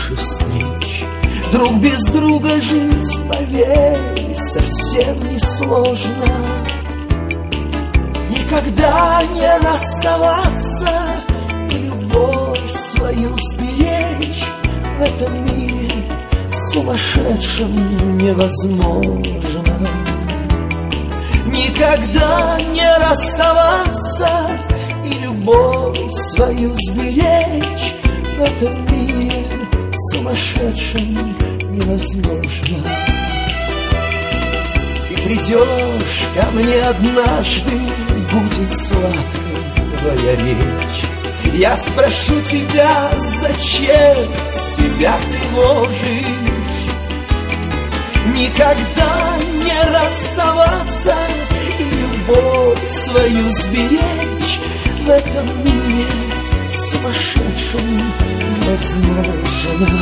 больше встреч. Друг без друга жить, поверь, совсем несложно. Никогда не расставаться и любовь свою сберечь. В этом мире сумасшедшим невозможно. Никогда не расставаться и любовь свою сберечь. В этом мире сумасшедшим невозможно. И придешь ко мне однажды, будет сладкая твоя речь. Я спрошу тебя, зачем себя тревожишь? Никогда не расставаться и любовь свою сберечь. В этом мире сумасшедшим невозможно.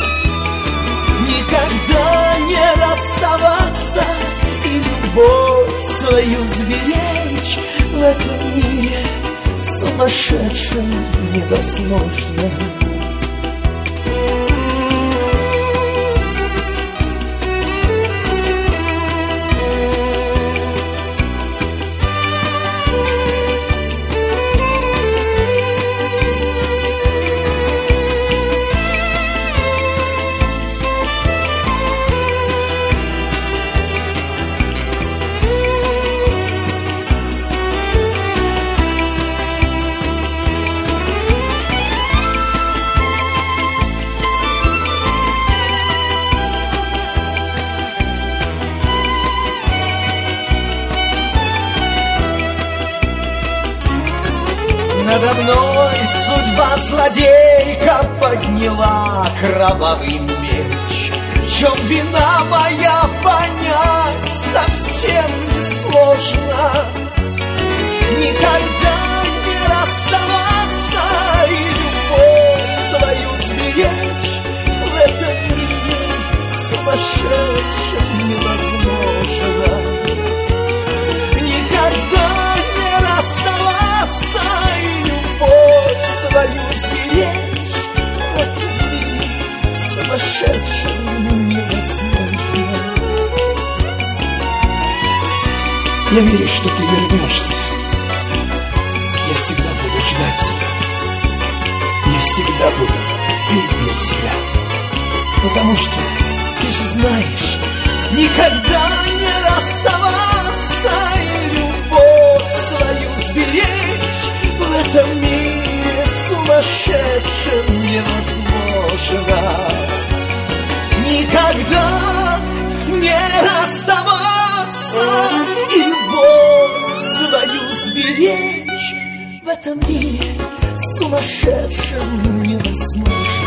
Никогда не расставаться и любовь свою сберечь. В этом мире сумасшедшим невозможно. Надо мной судьба злодейка подняла кровавый меч. В чем вина моя, понять совсем несложно. Никогда не расставаться и любовь свою сберечь. В этом мире сумасшедшим невозможно. Никогда не расставаться и любовь свою сберечь. В этом мире сумасшедшим невозможно. Я верю, что ты вернешься. Я всегда буду ждать тебя. Я всегда буду петь для тебя. Потому что, ты же знаешь, никогда не расставаться и любовь свою сберечь. В этом мире сумасшедшим невозможно. Никогда не расставаться и любовь свою сберечь. В этом мире сумасшедшим невозможно.